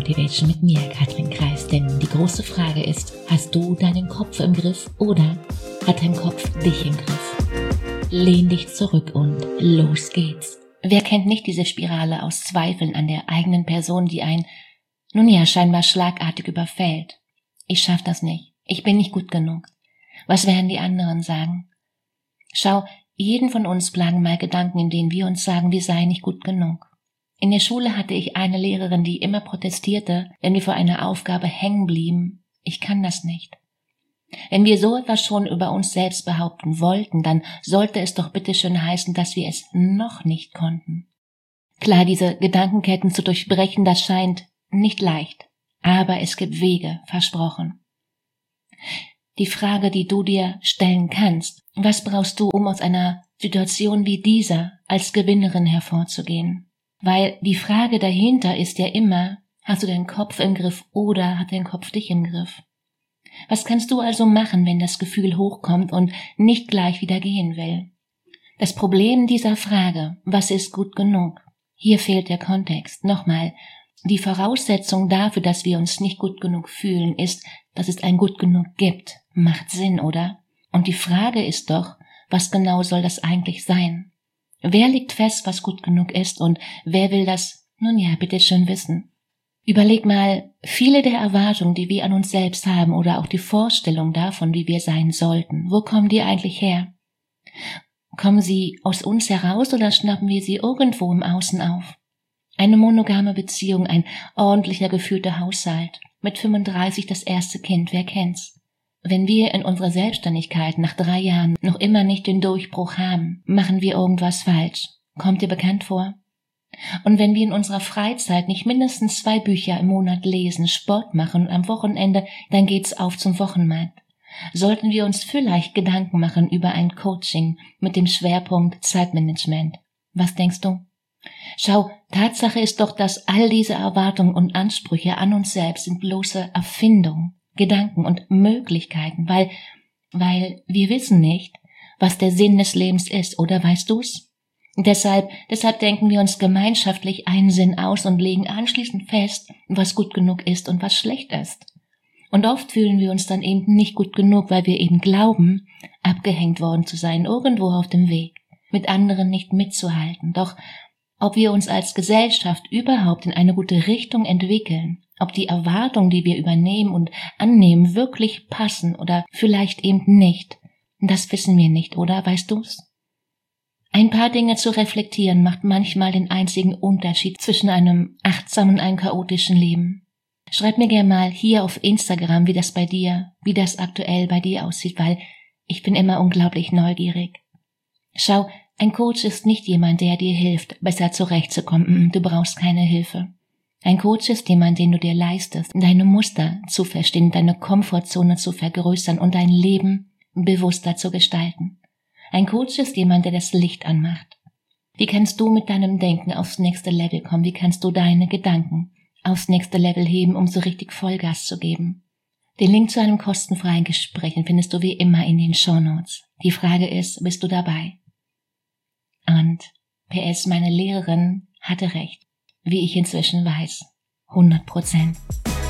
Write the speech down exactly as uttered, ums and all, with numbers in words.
Motivation mit mir, Katrin Kreis, denn die große Frage ist, hast du deinen Kopf im Griff oder hat dein Kopf dich im Griff? Lehn dich zurück und los geht's. Wer kennt nicht diese Spirale aus Zweifeln an der eigenen Person, die einen, nun ja, scheinbar schlagartig überfällt? Ich schaff das nicht. Ich bin nicht gut genug. Was werden die anderen sagen? Schau, jeden von uns plagen mal Gedanken, in denen wir uns sagen, wir seien nicht gut genug. In der Schule hatte ich eine Lehrerin, die immer protestierte, wenn wir vor einer Aufgabe hängen blieben. Ich kann das nicht. Wenn wir so etwas schon über uns selbst behaupten wollten, dann sollte es doch bitteschön heißen, dass wir es noch nicht konnten. Klar, diese Gedankenketten zu durchbrechen, das scheint nicht leicht, aber es gibt Wege, versprochen. Die Frage, die du dir stellen kannst, was brauchst du, um aus einer Situation wie dieser als Gewinnerin hervorzugehen? Weil die Frage dahinter ist ja immer, hast du deinen Kopf im Griff oder hat dein Kopf dich im Griff? Was kannst du also machen, wenn das Gefühl hochkommt und nicht gleich wieder gehen will? Das Problem dieser Frage, was ist gut genug? Hier fehlt der Kontext. Nochmal, die Voraussetzung dafür, dass wir uns nicht gut genug fühlen, ist, dass es ein gut genug gibt. Macht Sinn, oder? Und die Frage ist doch, was genau soll das eigentlich sein? Wer legt fest, was gut genug ist und wer will das, nun ja, bitteschön wissen? Überleg mal, viele der Erwartungen, die wir an uns selbst haben oder auch die Vorstellung davon, wie wir sein sollten, wo kommen die eigentlich her? Kommen sie aus uns heraus oder schnappen wir sie irgendwo im Außen auf? Eine monogame Beziehung, ein ordentlicher, gefühlter Haushalt, mit fünfunddreißig das erste Kind, wer kennt's? Wenn wir in unserer Selbstständigkeit nach drei Jahren noch immer nicht den Durchbruch haben, machen wir irgendwas falsch. Kommt dir bekannt vor? Und wenn wir in unserer Freizeit nicht mindestens zwei Bücher im Monat lesen, Sport machen und am Wochenende, dann geht's auf zum Wochenmarkt. Sollten wir uns vielleicht Gedanken machen über ein Coaching mit dem Schwerpunkt Zeitmanagement. Was denkst du? Schau, Tatsache ist doch, dass all diese Erwartungen und Ansprüche an uns selbst sind bloße Erfindungen, Gedanken und Möglichkeiten, weil, weil wir wissen nicht, was der Sinn des Lebens ist, oder weißt du's? Deshalb, deshalb denken wir uns gemeinschaftlich einen Sinn aus und legen anschließend fest, was gut genug ist und was schlecht ist. Und oft fühlen wir uns dann eben nicht gut genug, weil wir eben glauben, abgehängt worden zu sein, irgendwo auf dem Weg, mit anderen nicht mitzuhalten. Doch ob wir uns als Gesellschaft überhaupt in eine gute Richtung entwickeln, ob die Erwartungen, die wir übernehmen und annehmen, wirklich passen oder vielleicht eben nicht, das wissen wir nicht, oder? Weißt du's? Ein paar Dinge zu reflektieren macht manchmal den einzigen Unterschied zwischen einem achtsamen und einem chaotischen Leben. Schreib mir gerne mal hier auf Instagram, wie das bei dir, wie das aktuell bei dir aussieht, weil ich bin immer unglaublich neugierig. Schau, ein Coach ist nicht jemand, der dir hilft, besser zurechtzukommen. Du brauchst keine Hilfe. Ein Coach ist jemand, den du dir leistest, deine Muster zu verstehen, deine Komfortzone zu vergrößern und dein Leben bewusster zu gestalten. Ein Coach ist jemand, der das Licht anmacht. Wie kannst du mit deinem Denken aufs nächste Level kommen? Wie kannst du deine Gedanken aufs nächste Level heben, um so richtig Vollgas zu geben? Den Link zu einem kostenfreien Gespräch findest du wie immer in den Shownotes. Die Frage ist, bist du dabei? Und P S, meine Lehrerin hatte recht, wie ich inzwischen weiß, hundert Prozent.